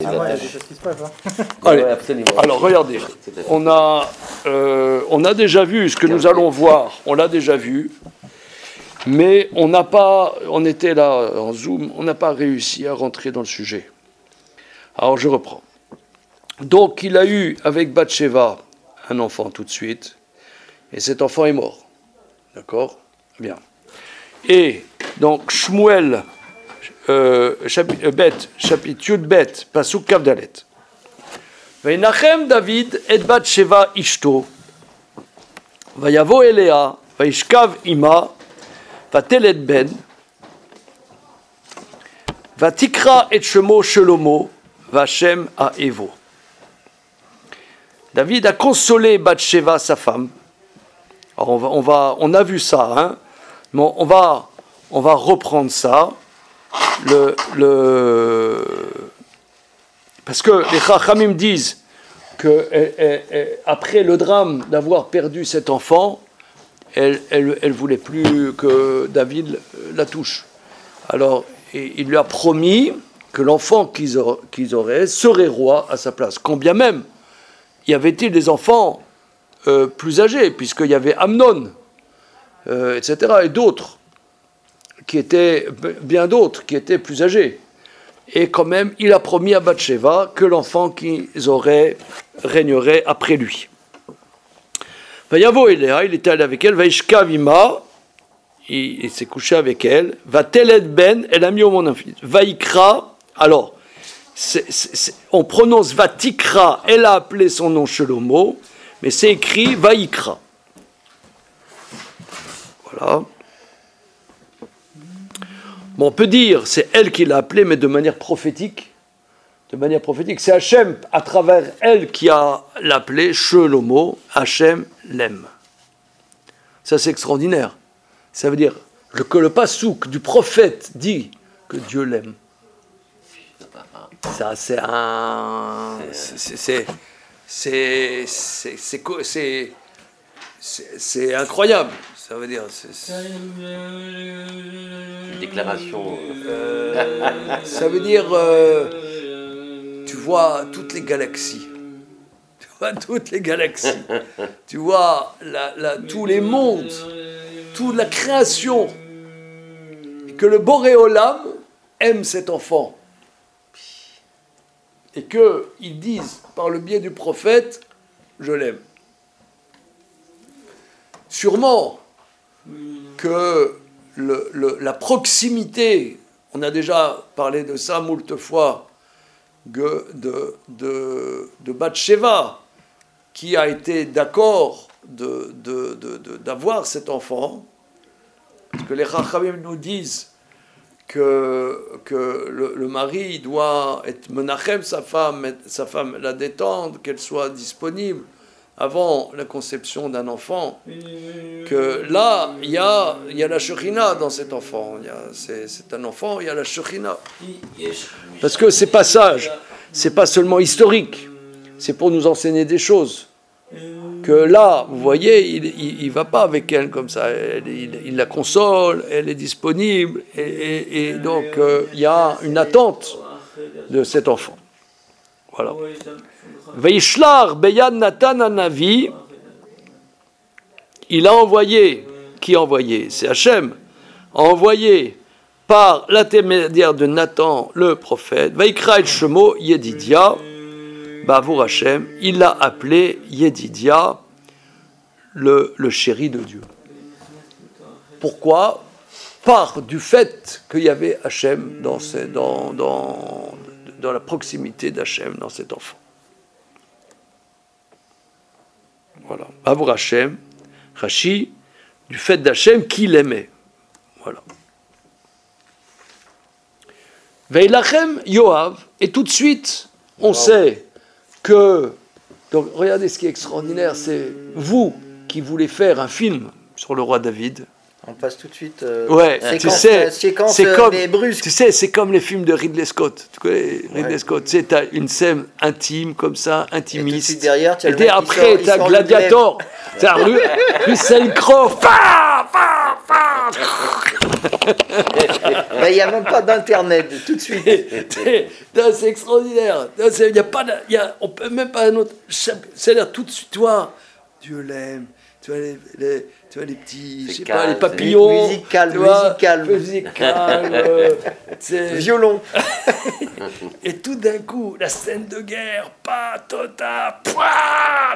il y a des choses qui se passent. Allez, Ouais, absolument. alors regardez, on a déjà vu ce que nous allons voir, on l'a déjà vu, mais on était là en Zoom, on n'a pas réussi à rentrer dans le sujet. Alors je reprends. Donc il a eu avec Bathsheba un enfant tout de suite, et cet enfant est mort. D'accord ? Bien. Et donc Shmuel, chapitre Yud Bet, pasuk Kav Dalet. Vaynachem David et Bathsheba ishto, vayavo elea, vayishkav ima, vatelet ben, vatikra et shemo Shlomo, vachem a Evo. David a consolé Bathsheba, sa femme. Alors on a vu ça, hein, mais on va reprendre ça. Parce que les Chachamim disent que après le drame d'avoir perdu cet enfant, elle voulait plus que David la touche. Alors il lui a promis que l'enfant qu'ils auraient serait roi à sa place. Quand bien même y avait-il des enfants plus âgés, puisqu'il y avait Amnon, etc., et d'autres bien d'autres qui étaient plus âgés. Et quand même, il a promis à Bathsheba que l'enfant qu'ils auraient régnerait après lui. Vayavo Elea, il était allé avec elle, Vaishkav ima, il s'est couché avec elle, Vatelet ben, elle a mis au monde un fils. Vaikra, alors, on prononce Vatikra, elle a appelé son nom Shlomo, mais c'est écrit Vaikra. Voilà. Bon, on peut dire, c'est elle qui l'a appelé, mais de manière prophétique. C'est Hachem, à travers elle, qui a l'appelé Shlomo, Hachem l'aime. Ça, c'est extraordinaire. Ça veut dire que le pasouk du prophète dit que Dieu l'aime. Ça, c'est incroyable. Ça veut dire... Une déclaration. Ça veut dire... tu vois toutes les galaxies. Tu vois tous les mondes, toute la création. Et que le Boré Olam aime cet enfant. Et qu'ils disent, par le biais du prophète, je l'aime. Sûrement que la proximité, on a déjà parlé de ça moult fois, de Bathsheba, qui a été d'accord d'avoir cet enfant, parce que les Chachamim nous disent que le mari doit être menachem sa femme la détendre, qu'elle soit disponible avant la conception d'un enfant, que là, il y a la Shekhinah dans cet enfant. C'est un enfant, il y a la Shekhinah. Parce que ces passages, c'est pas seulement historique, c'est pour nous enseigner des choses. Que là, vous voyez, il va pas avec elle comme ça, il la console, elle est disponible, et donc il y a une attente de cet enfant. Voilà. Vaishlar Beyad Natan Anavi, il a envoyé, qui a envoyé? C'est Hachem, a envoyé par l'intermédiaire de Nathan le prophète, Vaikra et Shemo Yedidia, Bavour Hachem, il l'a appelé Yedidia, le chéri de Dieu. Pourquoi? Par du fait qu'il y avait Hachem dans la proximité d'Hachem dans cet enfant. Voilà. Bavour Hachem, Rashi, du fait d'Hachem qui l'aimait. Voilà. Veilachem Yoav, et tout de suite, on sait que. Donc, regardez ce qui est extraordinaire, c'est vous qui voulez faire un film sur le roi David. On passe tout de suite. Ouais, tu sais, c'est comme des brusques. Tu sais, c'est comme les films de Ridley Scott. Tu connais Ridley Scott. Tu sais, t'as une scène intime comme ça, intimiste. Et tout de suite derrière, et après, t'as Gladiator. T'as Russell Crowe. Il n'y a même pas d'internet tout de suite. C'est extraordinaire. Il y a pas, on peut même pas un autre. C'est-à-dire tout de suite, toi, Dieu l'aime. Tu vois les petits, je sais pas, les papillons. Musical. Violon. Et tout d'un coup, la scène de guerre, patota, pouah,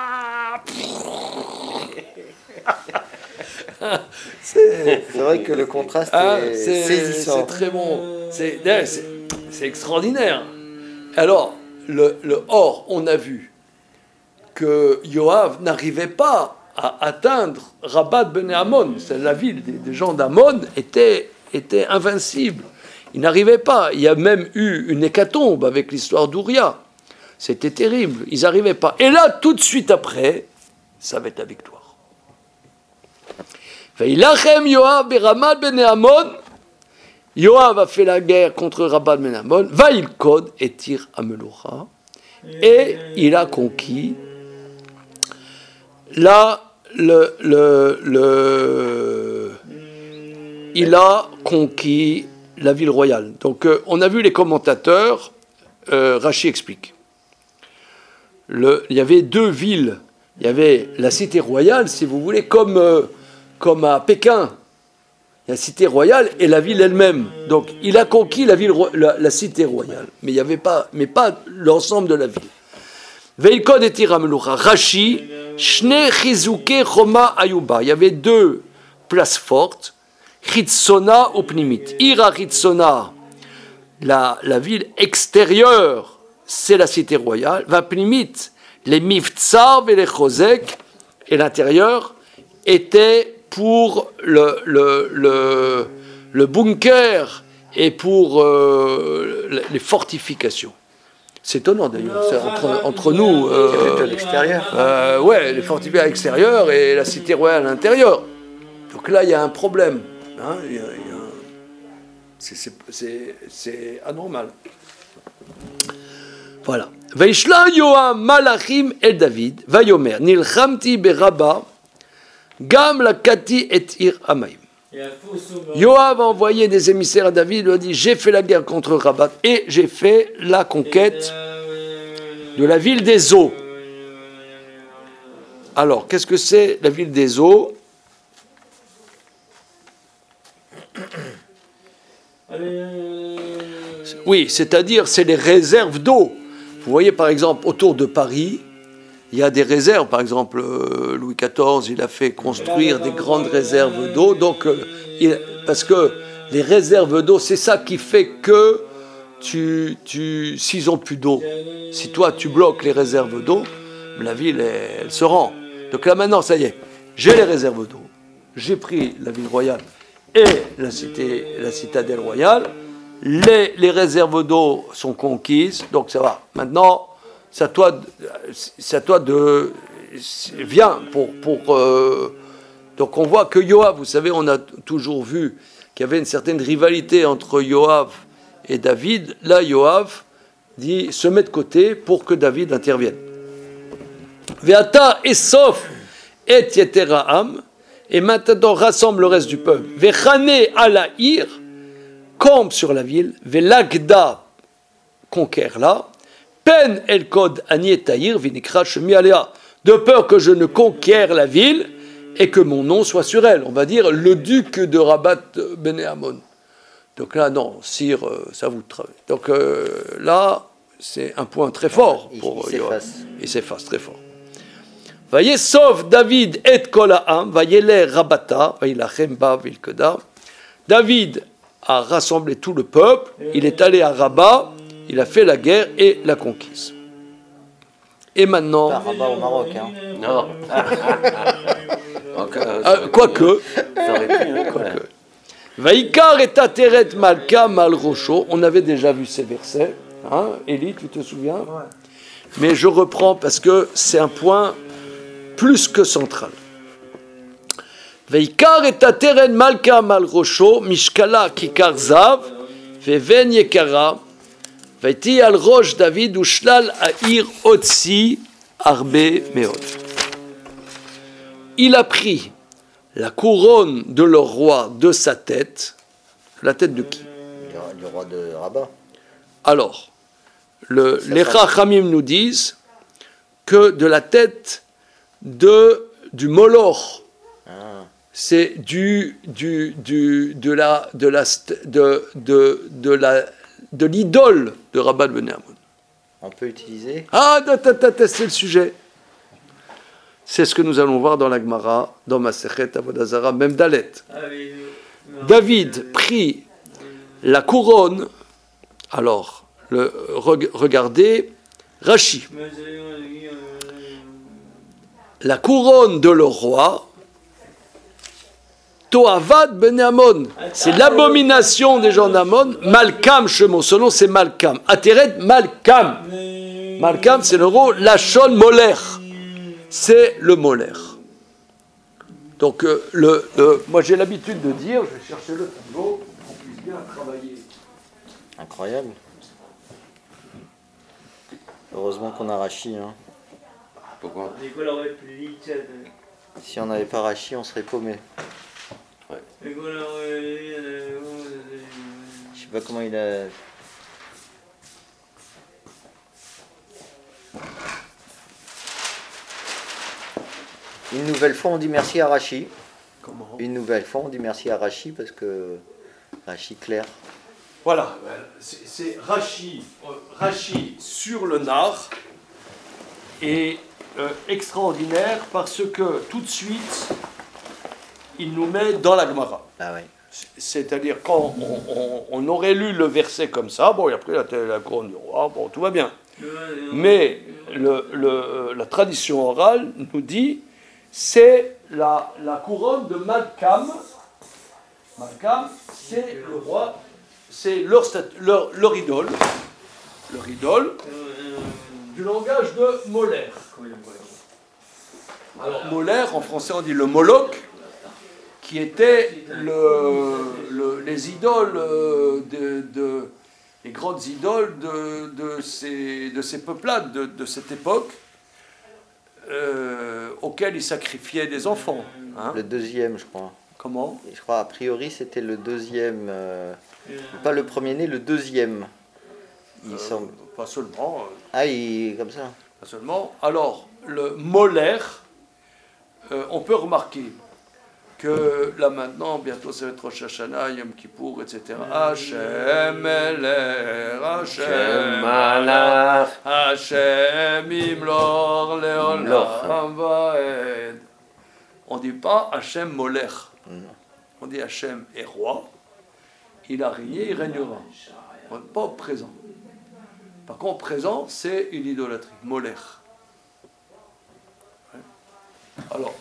c'est vrai que le contraste est saisissant. C'est très bon. C'est extraordinaire. Alors, le or, on a vu que Yoav n'arrivait pas à atteindre Rabat ben Ammon. La ville des gens d'Ammon était invincible. Ils n'arrivaient pas. Il y a même eu une hécatombe avec l'histoire d'Ouria. C'était terrible. Ils n'arrivaient pas. Et là, tout de suite après, ça va être la victoire. Vaïlachem Yoav beramat ben Ammon. Yoav a fait la guerre contre Rabat ben Ammon. Vaïlkod et Tir Amelocha. Et il a conquis. Là, il a conquis la ville royale. Donc, on a vu les commentateurs. Rachi explique. Il y avait deux villes. Il y avait la cité royale, si vous voulez, comme à Pékin. Il y a la cité royale et la ville elle-même. Donc, il a conquis la cité royale, mais il y avait pas l'ensemble de la ville. Veilkod et Tirameloucha. Rachi, Shne Chizuke Choma Ayuba. Il y avait deux places fortes. Chitsona ou Pnimit. Ira Chitsona, la ville extérieure, c'est la cité royale. Va Pnimit, les Miftsar et les Chozek. Et l'intérieur était pour le bunker et pour les fortifications. C'est étonnant d'ailleurs, c'est entre nous. À l'extérieur. Ouais, les fortifications à l'extérieur et la cité royale à l'intérieur. Donc là, il y a un problème. Hein, c'est anormal. Voilà. Vaishla Yoam Malachim el David, Vayomer, Nilchamti beraba, Gam lakati et ir Amaim. Yoav a envoyé des émissaires à David, il lui a dit, j'ai fait la guerre contre Rabat et j'ai fait la conquête de la ville des eaux. Alors, qu'est-ce que c'est la ville des eaux ? Oui, c'est-à-dire, c'est les réserves d'eau. Vous voyez, par exemple, autour de Paris, il y a des réserves. Par exemple, Louis XIV, il a fait construire des grandes réserves d'eau. Donc, parce que les réserves d'eau, c'est ça qui fait que s'ils n'ont plus d'eau, si toi, tu bloques les réserves d'eau, la ville, elle se rend. Donc là, maintenant, ça y est, j'ai les réserves d'eau. J'ai pris la ville royale et la citadelle royale. Les réserves d'eau sont conquises, donc ça va. Maintenant, c'est à toi de viens pour donc on voit que Yoav, vous savez, on a toujours vu qu'il y avait une certaine rivalité entre Yoav et David. Là, Yoav dit se met de côté pour que David intervienne. Ve'ata esof et yeteraam, et maintenant rassemble le reste du peuple. Ve'chane alaïr, campe sur la ville. Ve'lagda, conquiert-la. Pen el kod anietaïr vinikra shemi alea, de peur que je ne conquière la ville et que mon nom soit sur elle. On va dire le duc de Rabat ben Ammon. Donc là, non, sire, ça vous travaille. Donc là, c'est un point très fort pour Yoav. Il s'efface très fort. Vayesov David et kol ha'am, vayele Rabata, vayilachem ba vilkeda. David a rassemblé tout le peuple, il est allé à Rabat, il a fait la guerre et la conquise. Et maintenant... Pas Rabat au Maroc, hein. Non. Quoique. Ça aurait pu, hein, Quoique. Vaikar et Ateret Malka Mal Rocho, on avait déjà vu ces versets. Hein, Élie, tu te souviens ? Ouais. Mais je reprends parce que c'est un point plus que central. Vaikar et Ateret Malka Mal Rocho, Mishkala Kikar Zav, Veven Yekara, Vaiti al Rosh David Ushlal Aïr Otsi Arbe Meod. Il a pris la couronne de leur roi de sa tête, la tête de qui? Du roi de Rabat. Alors, les Chachamim nous disent que de la tête du Moloch, c'est de l'idole de Rabban ben Ammon. On peut utiliser. C'est le sujet. C'est ce que nous allons voir dans la Gemara, dans Masechet Avodah Zarah, même Dalet. David prit la couronne. Alors, regardez Rashi. La couronne de le roi, Toavad ben Ammon, c'est l'abomination des gens d'Ammon. Malkam Shemo, son nom c'est Malkam. Ateret Malkam. Malkam, c'est le mot Lachon Moler. C'est le Moler. Donc, moi j'ai l'habitude de dire, je vais chercher le tableau, pour qu'on puisse bien travailler. Incroyable. Heureusement qu'on a Rachi. Hein. Pourquoi? Si on n'avait pas Rachi, on serait paumé. Ouais. Je sais pas comment il a. Une nouvelle fois, on dit merci à Rachi. Comment? Une nouvelle fois, on dit merci à Rachi parce que Rachi clair. Voilà, c'est Rachi sur le nar est extraordinaire parce que tout de suite, il nous met dans la Gemara. Ah ouais. C'est-à-dire, quand on aurait lu le verset comme ça, bon, et après la couronne du roi, bon, tout va bien. Mais la tradition orale nous dit, c'est la couronne de Malkam. Malkam, c'est le roi, c'est leur idole, du langage de Moler. Alors, Moler, en français, on dit le Moloch, qui était les idoles les grandes idoles de ces peuplades de cette époque, auxquelles ils sacrifiaient des enfants. Hein. Le deuxième, je crois. Comment? Je crois, a priori, c'était le deuxième. Pas le premier-né, le deuxième. Il semble. Pas seulement. Comme ça. Pas seulement. Alors, le Moler, on peut remarquer que là maintenant, bientôt ça va être Rosh Hashanah, Yom Kippour, etc. Hashem Eler, Hashem Malach, Hashem Imlor Leolam Vaed. On ne dit pas Hashem Moler. On dit Hashem est roi, il a régné, il régnera. On n'est pas présent. Par contre, présent, c'est une idolâtrie, Moler. Alors,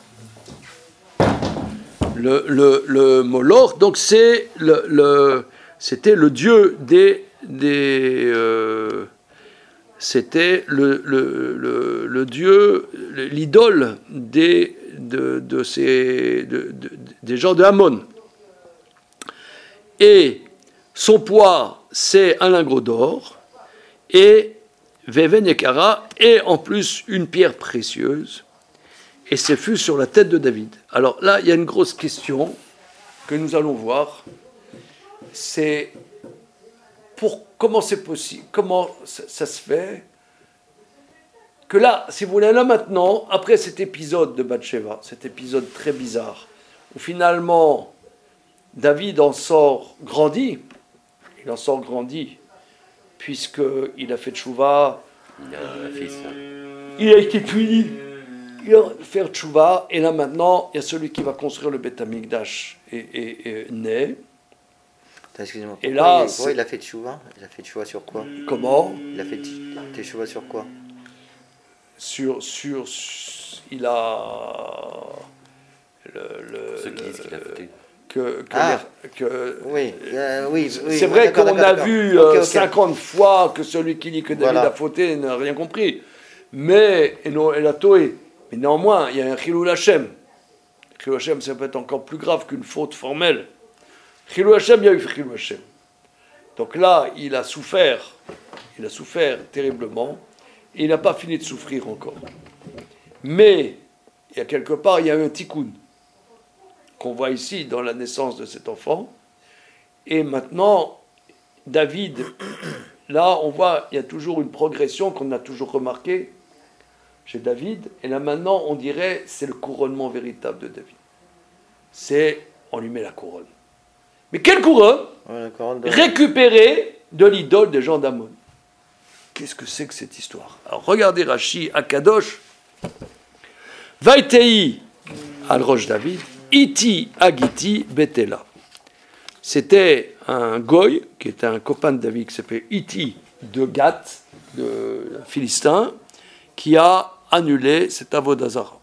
le Moloch, donc c'était le dieu c'était le dieu, l'idole des gens de Ammon. Et son poids, c'est un lingot d'or, et Veven Yekara, et en plus une pierre précieuse, et ce fut sur la tête de David. Alors là, il y a une grosse question que nous allons voir, c'est comment c'est possible, comment ça se fait que là, si vous voulez, là maintenant, après cet épisode de Bathsheba, cet épisode très bizarre, où finalement David en sort grandi, puisqu'il a fait tchouva, il a un fils. Il a été puni, il a fait tchouva, et là maintenant, il y a celui qui va construire le Beth Amikdash et né. Excusez-moi, et là, pourquoi il a fait tchouva? Il a fait tchouva sur quoi? Comment? Il a fait tchouva sur quoi? Il a Ceux qui disent qu'il a fauté. Oui, c'est vrai qu'on a vu 50 fois que celui qui dit que David a fauté n'a rien compris. Mais, elle a toé. Mais néanmoins, il y a un Chilul Hashem. Chilul Hashem, ça peut être encore plus grave qu'une faute formelle. Chilul Hashem, il y a eu Chilul Hashem. Donc là, il a souffert terriblement. Et il n'a pas fini de souffrir encore. Mais, il y a quelque part, il y a eu un tikkun. qu'on voit ici dans la naissance de cet enfant. Et maintenant, David, là, on voit, il y a toujours une progression qu'on a toujours remarquée chez David. Et là, maintenant, on dirait, c'est le couronnement véritable de David. On lui met la couronne. Mais quelle couronne? Ouais, la couronne de... Récupérée de l'idole des gens d'Amon. Qu'est-ce que c'est que cette histoire? Alors, regardez Rashi, Akadosh. Vaitei al Rosh David, Iti Agiti Betela. C'était un goy, qui était un copain de David, qui s'appelait Iti de Gath, de Philistin, qui a annulé cet Avodazara.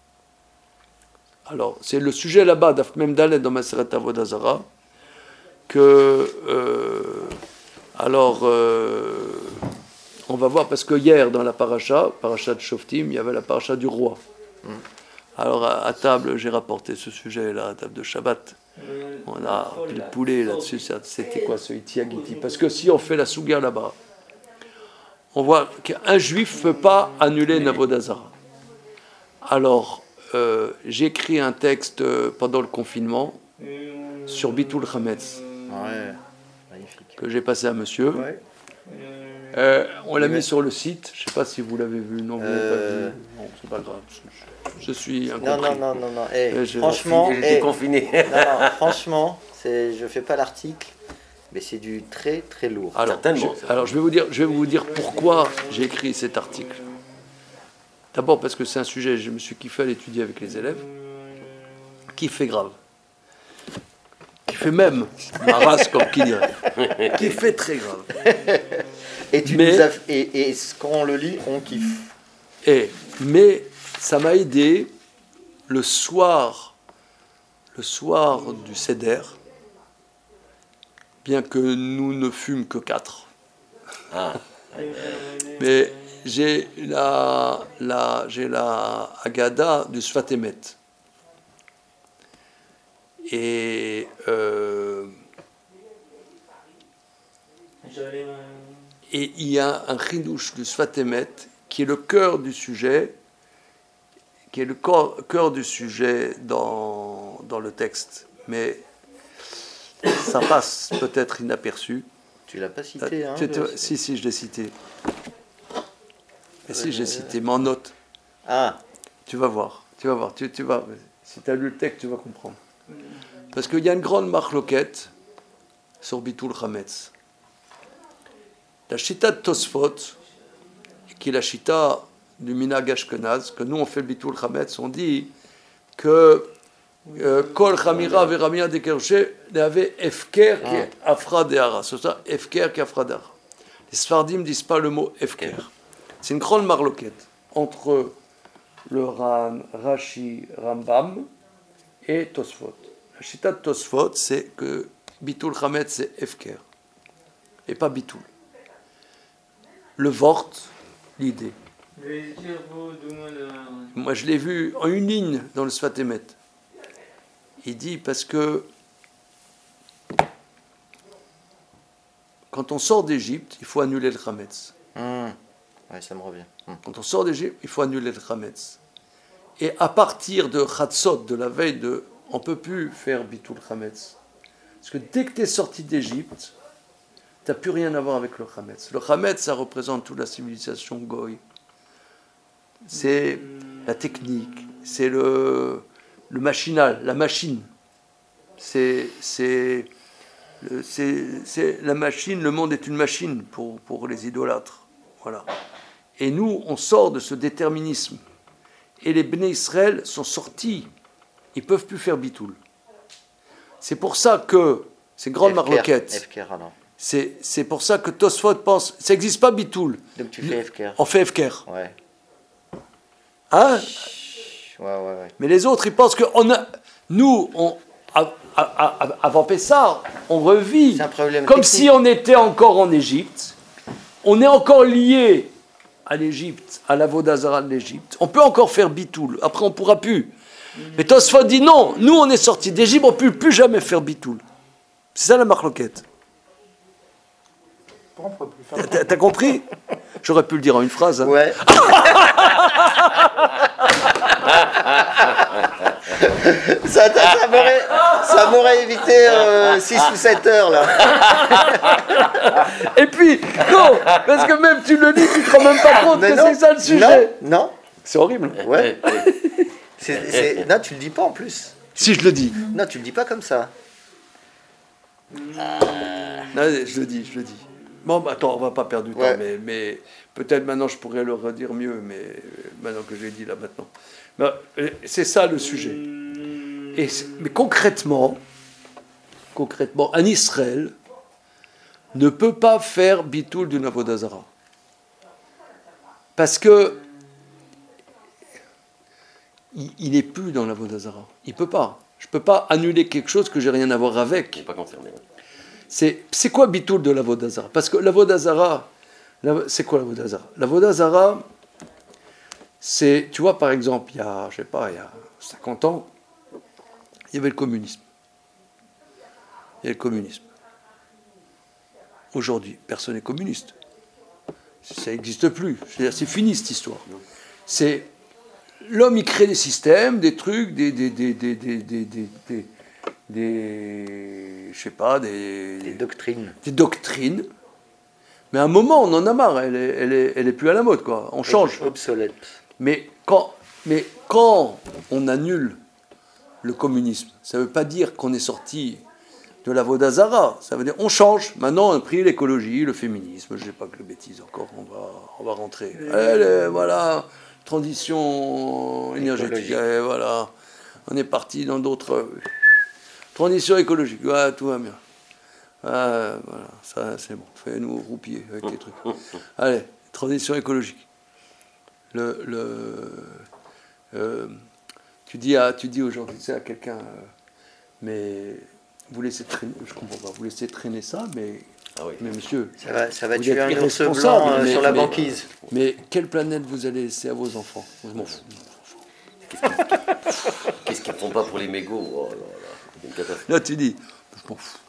Alors, c'est le sujet là-bas, même Dalet dans Maseret Avodazara, que. On va voir, parce que hier, dans la paracha de Shoftim, il y avait la paracha du roi. Alors, à table, j'ai rapporté ce sujet-là, à table de Shabbat. On a pris le poulet là-dessus. C'était quoi ce Itiagiti? Parce que si on fait la Souga là-bas, on voit qu'un juif ne peut pas annuler Navodazara. Alors, j'ai écrit un texte pendant le confinement sur Bitul Chametz. Ouais, magnifique. Que j'ai passé à monsieur. Ouais. On l'a mis sur le site. Je ne sais pas si vous l'avez vu. Non, vous l'avez pas vu. Non, c'est pas grave. Je suis incompris. Non. Franchement, j'étais confiné. Non, franchement, je fais pas l'article, mais c'est du très très lourd. Alors, je vais vous dire pourquoi j'ai écrit cet article. D'abord parce que c'est un sujet, je me suis kiffé à l'étudier avec les élèves, qui fait grave. Qui fait même ma race, comme qui dirait. Qui fait très grave. Et quand on le lit, on kiffe. Mais ça m'a aidé le soir du Seder, bien que nous ne fûmes que 4. Mais j'ai la Haggadah du Sfat Emet. Et il y a un chidouche du Sfat Emet qui est le cœur du sujet, cœur du sujet dans le texte. Mais ça passe peut-être inaperçu. Tu l'as pas cité, hein? Si, je l'ai cité. Mais si, je l'ai cité, mais en note. Ah. Tu vas voir. Tu vas. Si tu as lu le texte, tu vas comprendre. Parce qu'il y a une grande marloquette sur Bitul Chametz. La chita de Tosfot, qui est la chita du Minhag Ashkenaz, que nous on fait le Bitul Chametz, on dit que Kol Chamira Veramia de Kershe avait Efker qui Afra de Hara. C'est ça, Efker qui Afra de Hara. Les Sfardim ne disent pas le mot Efker. C'est une grande marloquette entre le Rashi Rambam et Tosfot. La chita de Tosfot, c'est que Bitul Chametz, c'est Efker, et pas Bitul. Le Vort, l'idée. Moi, je l'ai vu en une ligne dans le Sfat Emet. Il dit parce que quand on sort d'Égypte, il faut annuler le Chametz. Ouais, ça me revient. Quand on sort d'Égypte, il faut annuler le Chametz. Et à partir de Chatzot, de la veille on ne peut plus faire Bitul Chametz. Parce que dès que tu es sorti d'Égypte, tu n'as plus rien à voir avec le Chametz. Le Chametz, ça représente toute la civilisation Goy. C'est la technique, c'est le machinal, la machine. C'est la machine, le monde est une machine pour les idolâtres. Voilà. Et nous, on sort de ce déterminisme. Et les Bnei Israël sont sortis. Ils ne peuvent plus faire Bitoul. C'est pour ça que, c'est une grande marloquette. C'est pour ça que Tosfot pense, ça n'existe pas Bitoul. Donc tu fais Efker. On fait Efker. Ouais. Hein? Ouais. Mais les autres, ils pensent que avant Pessah, on revit comme si on était encore en Égypte. On est encore lié à l'Égypte, à la Vodazara de l'Égypte. On peut encore faire Bitoul. Après, on ne pourra plus. Mais Tosfot dit non, nous on est sortis d'Égypte, on ne peut plus jamais faire Bitoul. C'est ça la marloquette. T'as compris? J'aurais pu le dire en une phrase. Hein. Ouais. Ça m'aurait évité 6 ou 7 heures, là. Et puis, non, parce que même tu le dis, tu te rends même pas compte Mais que non, c'est ça le sujet. Non, C'est horrible. ouais. Non, tu le dis pas en plus. Si je le dis. Non, tu le dis pas comme ça. Non, je le dis. Bon, bah, attends, on va pas perdre du temps, Ouais. mais peut-être maintenant je pourrais le redire mieux, mais maintenant que je l'ai dit là maintenant. Mais, c'est ça le sujet. Mais concrètement, un Israël ne peut pas faire bitoul d'une avodazara. Parce que il n'est plus dans l'avodazara. Il ne peut pas. Je ne peux pas annuler quelque chose que j'ai rien à voir avec. Il n'est pas concerné. C'est quoi bitoul de l'avodazara? Parce que l'avodazara, c'est quoi l'avodazara? L'avodazara, c'est, tu vois, par exemple, il y a 50 ans, il y avait le communisme. Aujourd'hui, personne n'est communiste. Ça n'existe plus. C'est fini cette histoire. C'est l'homme, il crée des systèmes, des trucs, des doctrines. Des doctrines. Mais à un moment, on en a marre. Elle est plus à la mode, quoi. On change. Obsolète. Mais quand on annule le communisme, ça ne veut pas dire qu'on est sorti de la Vodazara. Ça veut dire on change. Maintenant, on a pris l'écologie, le féminisme. Je n'ai pas que le bêtise encore. On va rentrer. Allez, voilà. Transition énergétique. Allez, voilà. On est parti dans d'autres. Transition écologique. Ouais, tout va bien. Voilà, ça c'est bon. Fais-nous roupiller avec les trucs. Allez, transition écologique. Tu dis aujourd'hui à quelqu'un, mais vous laissez traîner, je comprends pas, vous laissez traîner ça, mais monsieur, ça va tuer un ours blanc sur la banquise. Mais quelle planète vous allez laisser à vos enfants? Je m'en fous. Qu'est-ce qu'ils ne font pas pour les mégots? Oh là là, c'est une catastrophe. Là, tu dis, je m'en fous.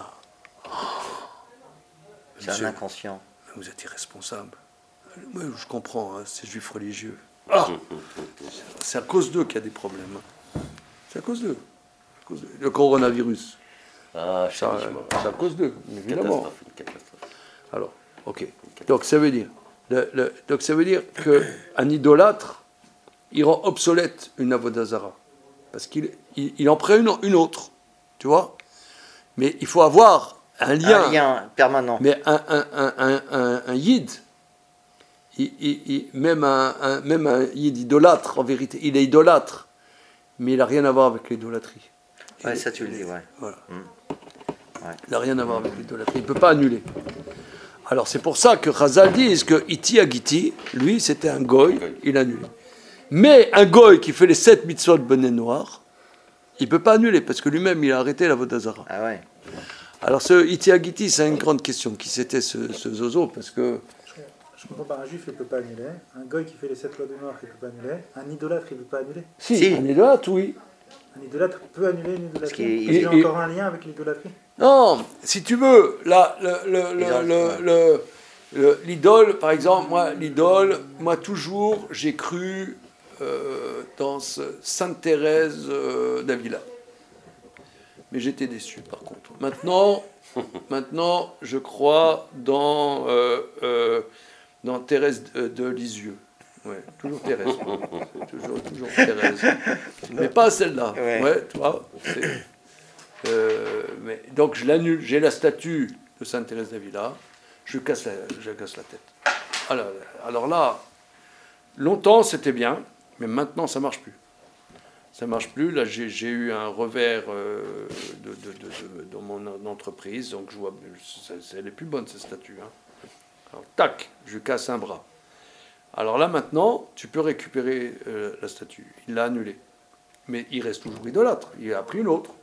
C'est un inconscient. Vous êtes irresponsable. Moi, je comprends, hein, ces juifs religieux. C'est à cause d'eux qu'il y a des problèmes. C'est à cause d'eux. Le coronavirus. C'est à cause d'eux, évidemment. Une catastrophe. Alors, ok. Donc ça veut dire, qu'un idolâtre, il rend obsolète une avodazara. Parce qu'il en prend une autre. Tu vois? Mais il faut avoir un lien permanent. Mais un yid, même un yid idolâtre, en vérité, il est idolâtre, mais il n'a rien à voir avec l'idolâtrie. Ouais, ça tu le dis, ouais. Voilà. Ouais. Il n'a rien à voir avec l'idolâtrie. Il ne peut pas annuler. Alors c'est pour ça que Chazal dit que Iti Agiti, lui, c'était un goy, il a annulé. Mais un goy qui fait les 7 mitzvot de bonnet noir, il ne peut pas annuler, parce que lui-même, il a arrêté la vodazara. Ah ouais. Alors ce Iti Agiti, c'est une grande question. Qui c'était ce zozo? Parce que... Je comprends pas, un juif il ne peut pas annuler, un goy qui fait les 7 lois de noir il ne peut pas annuler, un idolâtre il ne peut pas annuler. Si, un idolâtre, oui. Un idolâtre peut annuler une idolâtrie. Il y a encore un lien avec l'idolâtrie? Non, si tu veux, là, l'idole, par exemple, moi toujours, j'ai cru dans Sainte Thérèse d'Avila. Mais j'étais déçu, par contre. Maintenant, je crois dans Thérèse de Lisieux. Ouais, toujours Thérèse. toujours Thérèse. Mais pas celle-là. Ouais, tu vois. Donc je l'annule. J'ai la statue de Sainte Thérèse d'Avila. Je casse la tête. Alors là, longtemps c'était bien, mais maintenant ça marche plus. Ça marche plus. Là, j'ai eu un revers dans mon entreprise, donc je vois, elle est plus bonne cette statue. Hein. Alors, tac, je casse un bras. Alors là, maintenant, tu peux récupérer la statue. Il l'a annulée. Mais il reste toujours idolâtre. Il a pris une autre.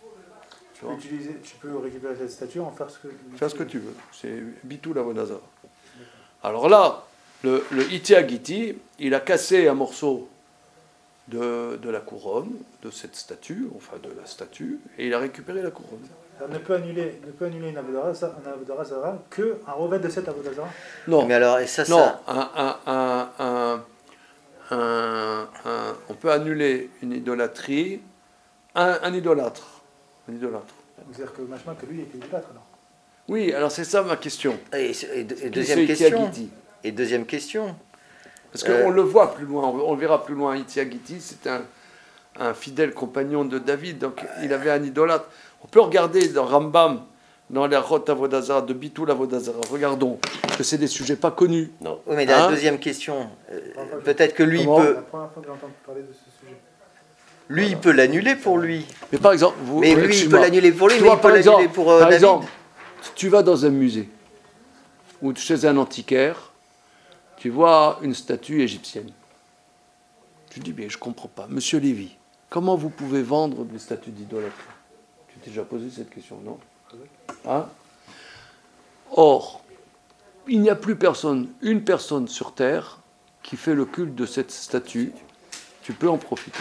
Tu peux récupérer cette statue, en faire ce que tu veux. C'est Bitou Lavodazara. Alors là, le Iti Agiti, il a cassé un morceau de la couronne, de cette statue, enfin de la statue, et il a récupéré la couronne. On ne peut annuler une avodazara qu'un revêt de cette avodazara. Non. Mais alors, et ça, non, on peut annuler une idolâtrie, un idolâtre. Un idolâtre. C'est-à-dire que machin, que lui était idolâtre alors. Oui, alors c'est ça ma question. Et Qui deuxième c'est question. Itiagiti? Et deuxième question. Parce qu'on le voit plus loin, on le verra plus loin. Itiagiti, c'est un fidèle compagnon de David, donc il avait un idolâtre. On peut regarder dans Rambam, dans les Rot Avodazara, de Bitul Avodazara. Regardons, que c'est des sujets pas connus. Non. Oui, mais dans la deuxième question, peut-être que lui, il Comment peut, La première fois que j'entends parler de ce sujet. lui, il peut l'annuler pour lui. Mais par exemple, vous, Mais lui, il peut excuse-moi, l'annuler pour lui, tu mais vois, il peut l'annuler pour par David. exemple, tu vas dans un musée ou chez un antiquaire, tu vois une statue égyptienne. Tu dis, mais je comprends pas. Monsieur Lévy, comment vous pouvez vendre des statues d'idolâtres? Tu t'es déjà posé cette question, non? Hein? Or, il n'y a plus une personne sur Terre qui fait le culte de cette statue. Tu peux en profiter.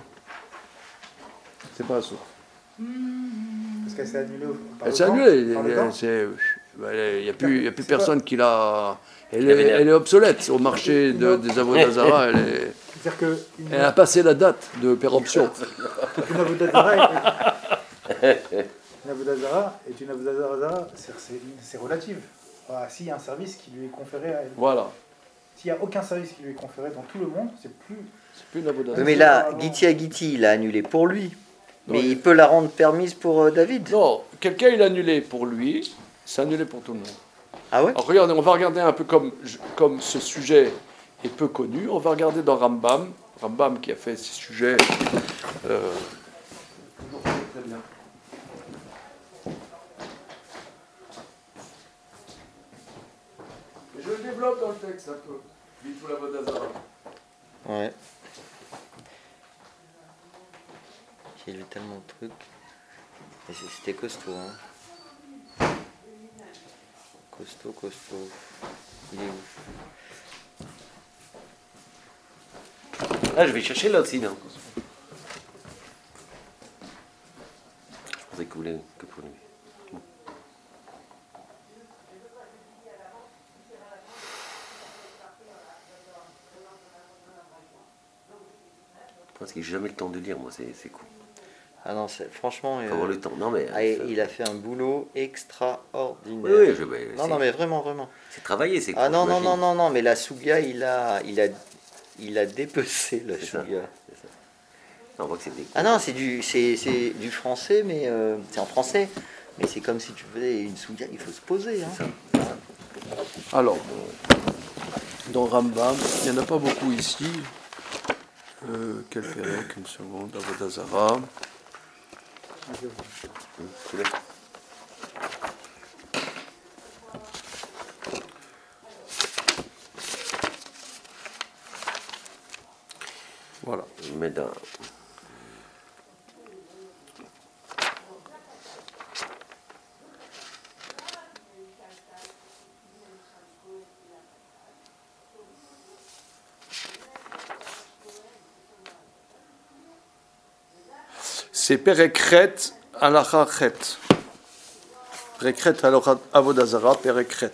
C'est pas ça. Parce qu'elle s'est annulée par Elle le s'est temps, annulée. par le temps. Il n'y a plus C'est personne qui l'a. Elle avait est obsolète au marché des Avodazara. C'est-à-dire que Elle a passé la date de péremption. une Avodazara est une Avodazara, c'est relatif. Voilà, s'il y a un service qui lui est conféré à elle. Voilà. S'il n'y a aucun service qui lui est conféré dans tout le monde, c'est plus. C'est plus une Avodazara. Oui, mais là, Giti, il a annulé pour lui. Mais Non, il peut la rendre permise pour David. Non, quelqu'un il a annulé pour lui, c'est annulé pour tout le monde. Ah ouais? Alors regardez, on va regarder un peu comme ce sujet est peu connu, on va regarder dans Rambam qui a fait ces sujets. Très bien. Et je le développe dans le texte un peu. Bitul Avodazara. Ouais. J'ai lu tellement de trucs. Et c'était costaud, hein. Costaud. Il est où? Ah, je vais chercher là aussi, non. Je pensais que vous voulez que pour lui. Bon. Parce que j'ai jamais le temps de lire, moi, c'est cool. Ah non, franchement, Faut avoir le temps. Non, mais. il a fait un boulot extraordinaire. Oui, non, mais vraiment. C'est travaillé, c'est cool. Ah non, mais la Souga, il a dépecé la C'est ça. Souga. C'est ça. Non, on voit que c'est des. Ah non, c'est du français, mais c'est en français. Mais c'est comme si tu faisais une Souga, il faut se poser. Hein. Alors, dans Rambam, il n'y en a pas beaucoup ici. Quel Pérec, une seconde, Avodazara. C'est bien. Voilà. Mais dans. C'est Perekret Alachachet. Perekret Alachat Avodazara, Perekret.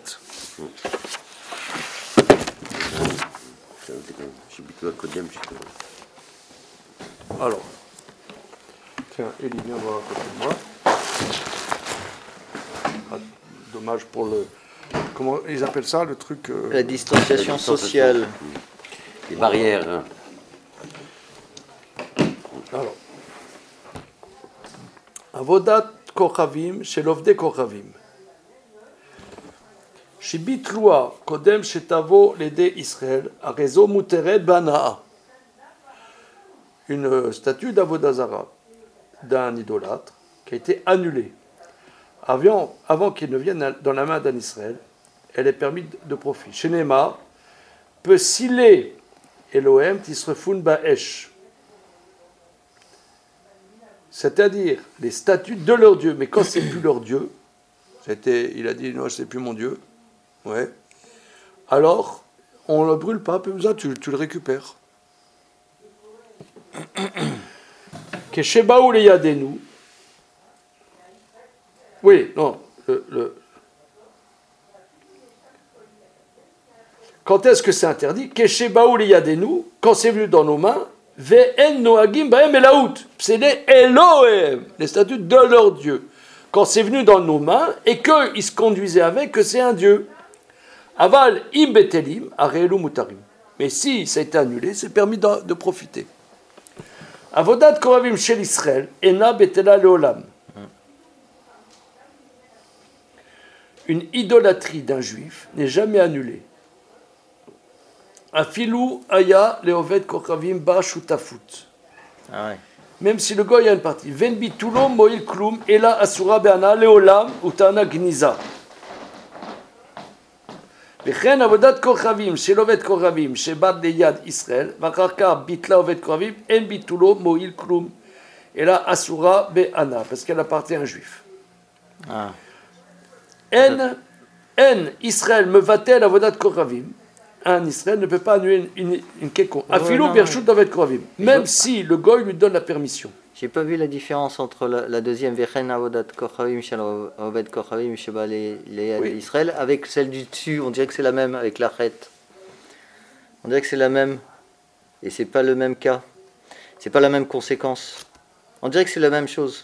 J'ai plutôt à Kodem, Alors, tiens, Elie, viens voir à côté de moi. Ah, dommage pour le. Comment ils appellent ça, le truc La distanciation sociale. Les barrières. Hein. Alors, Avodat Kochavim, chez l'Ovde Kochavim. Shibitloa, Kodem Shetavo, l'Ede Israël, a réseau Muteret Banaa. Une statue d'Avodazara, d'un idolâtre, qui a été annulée. Avant qu'il ne vienne dans la main d'un Israël, elle est permise de profit. Chez Neymar, peut sciller Elohim Tisrefun Ba'esh. C'est-à-dire les statues de leur Dieu. Mais quand c'est plus leur Dieu, il a dit non, c'est plus mon Dieu. Ouais. Alors, on ne le brûle pas, peu besoin, tu le récupères. Keshebaou les Yadenu. Oui, non. Quand est-ce que c'est interdit? Keshebaou les Yadenu, quand c'est venu dans nos mains, Ve'en noagim ba'em elaout. C'est les Elohim, les statuts de leur Dieu. Quand c'est venu dans nos mains et qu'ils se conduisaient avec, que c'est un Dieu. Aval im betelim, areelu mutarim. Mais si ça a été annulé, c'est permis de profiter. Avodat koravim shel Israël, ena betela leolam. Une idolâtrie d'un juif n'est jamais annulée. Afilou aya leovet koravim ba shutafut. Ah ouais. Même si le goy a une partie. Ven bitulo moil klum ela asura be'ana leolam utana gniza. וכן עבודת כוכבים של עובד כוכבים שבא ליד ישראל ואחר כך ביטלה עובד כוכבים אין ביטולו מועיל כלום אלא אסורה בענה parce qu'elle appartient à un juif. אין ישראל מבטל עבודת כוכבים, un Israël ne peut pas annuler une quelconque אפילו ברשות עובד כוכבים même si le goy lui donne la permission. J'ai pas vu la différence entre la deuxième Vechen Avodat Kochavim Shel Oved Kochavim Sheba Israël avec celle du dessus. On dirait que c'est la même avec la chet. On dirait que c'est la même. Et c'est pas le même cas. C'est pas la même conséquence. On dirait que c'est la même chose.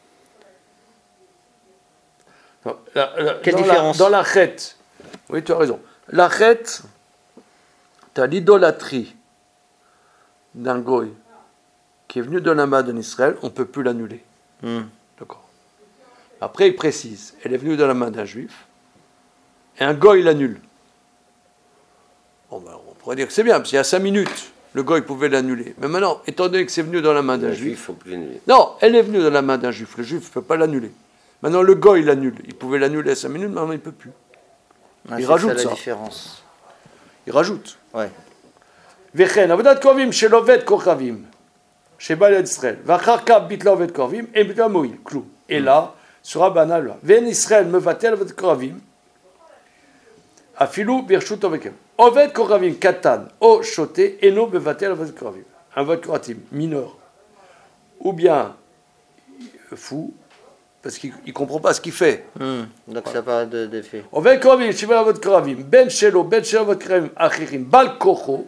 Non, quelle différence dans la chet, oui tu as raison. La chet, tu as l'idolâtrie d'un goy qui est venu de la main d'un Israël, on ne peut plus l'annuler. D'accord. Après, il précise, elle est venue de la main d'un juif, et un goy l'annule. Bon, ben, on pourrait dire que c'est bien, parce qu'il y a 5 minutes, le goy pouvait l'annuler. Mais maintenant, étant donné que c'est venu dans la main d'un juif, faut plus l'annuler. Non, elle est venue dans la main d'un juif, le juif ne peut pas l'annuler. Maintenant, le goy l'annule. Il pouvait l'annuler à 5 minutes, maintenant il ne peut plus. Il rajoute ça. La différence. Il rajoute. Ouais. Vechen, avodat kovim shelovet kochavim. Sheba Israël. Vacharka bitla ovet korvim et bitla moïl. Clou. Et là, sera banal. Ven Israël me va-t-elle ovet korvim. Afilou birshut ovekem. Ovet korvim katan o shoté eno me va-t-elle ovet korvim. Un vote koratim mineur. Ou bien fou, parce qu'il ne comprend pas ce qu'il fait. Donc ça part d'effet. Ovet korvim sheba ovet korvim. Ben shelo ovet korvim achirim. Bal kocho.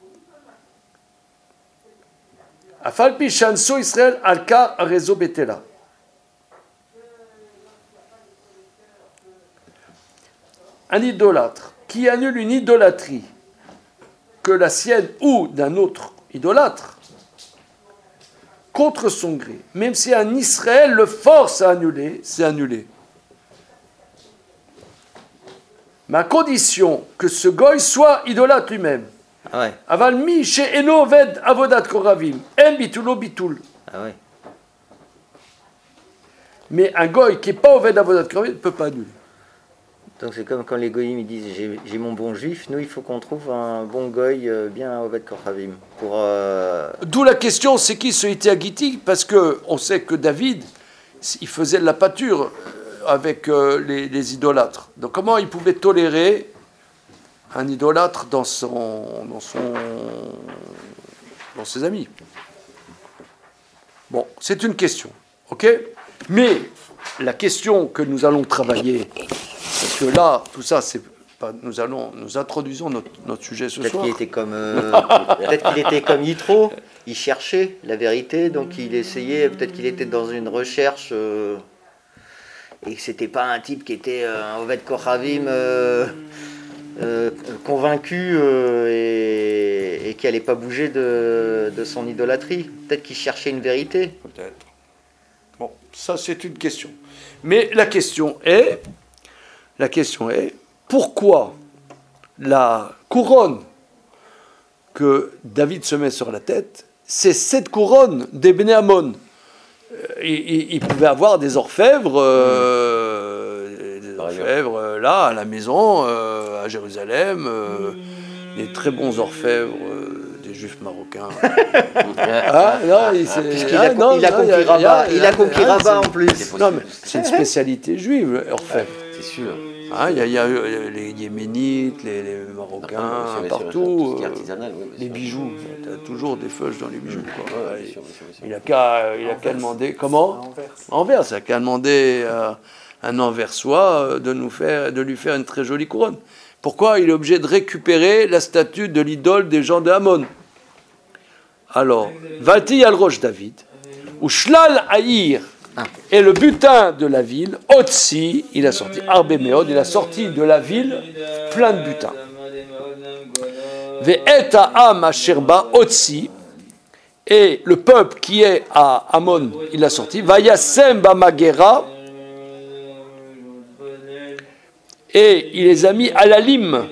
Afalpi chanso Israël alka arezo betela. Un idolâtre qui annule une idolâtrie que la sienne ou d'un autre idolâtre contre son gré, même si un Israël le force à annuler, c'est annulé. Mais à condition que ce goy soit idolâtre lui-même. Ah ouais. Aval mi chez eno oved avodat koravim, en bitulo bitul. Ah ouais. Mais un goy qui n'est pas oved avodat koravim ne peut pas annuler. Donc c'est comme quand les goyim ils disent j'ai mon bon juif, nous il faut qu'on trouve un bon goy bien oved kochavim pour. D'où la question, c'est qui ce Ité parce que on sait que David, il faisait de la pâture avec les idolâtres. Donc comment il pouvait tolérer un idolâtre dans ses amis. Bon, c'est une question, ok ? Mais la question que nous allons travailler, parce que là, tout ça, c'est pas, nous introduisons notre sujet ce soir. Peut-être qu'il était comme Yitro, il cherchait la vérité, donc il essayait, peut-être qu'il était dans une recherche, et que c'était pas un type qui était un Oved Kochavim convaincu et qui n'allait pas bouger de son idolâtrie. Peut-être qu'il cherchait une vérité. Peut-être. Bon, ça c'est une question. Mais la question est, pourquoi la couronne que David se met sur la tête, c'est cette couronne des Bnei Ammon. Il pouvait avoir des orfèvres, là, à la maison, à Jérusalem, des très bons orfèvres, des juifs marocains. Il a conquis Rabat en plus. Non, mais c'est une spécialité juive, orfèvre. C'est sûr. Il y a les Yéménites, les Marocains, partout. Les bijoux. Tu as toujours des feuilles dans les bijoux. Quoi. Il n'a qu'à demander. Comment ? Anvers. Il n'a qu'à demander à un Anversois de lui faire une très jolie couronne. Pourquoi il est obligé de récupérer la statue de l'idole des gens de Hamon ? Alors, Vati al Rosh David, ou Shlal Haïr, et le butin de la ville, Otsi, il a sorti Arbe Meod, il a sorti de la ville plein de butin. Ve'et ha'am asherba Otsi, et le peuple qui est à Ammon, il a sorti. Vayasem b'magera, et il les a mis à la lime.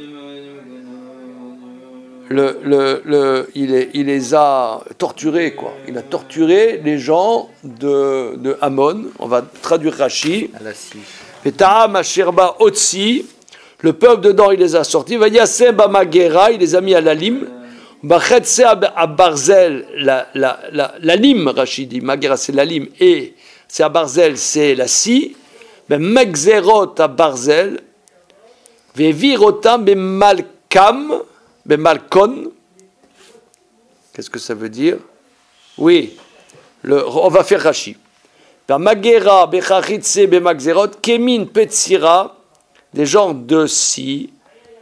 Il les a torturés, quoi. Il a torturé les gens de Ammon. On va traduire Rashi. Veta'am asherba Otsi, le peuple dedans, il les a sortis. Vayasem b'magera, il les a mis à la lime. Bachetze à Barzel, la lime, Rashi dit, Magera c'est la lime, et c'est à Barzel, c'est la scie. Mais Megzerot à Barzel, Vevirotam bemalkam, bemalkon. Qu'est-ce que ça veut dire? Oui, on va faire Rashi. Magera, Bechachitse, Bemagzerot, Kemin, Petsira, des genres de scie,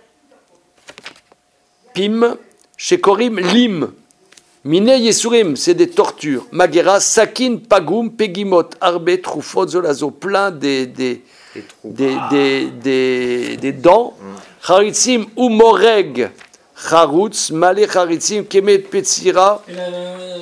Pim, Shekorim, lim, Mine Yesurim, c'est des tortures. Magera, Sakin, Pagum, Pegimot, Arbe, Trufot, Zolazo, plein des dents. Charitzim, Umoreg, Charutz, Male Charitzim, Kemet, Petsira.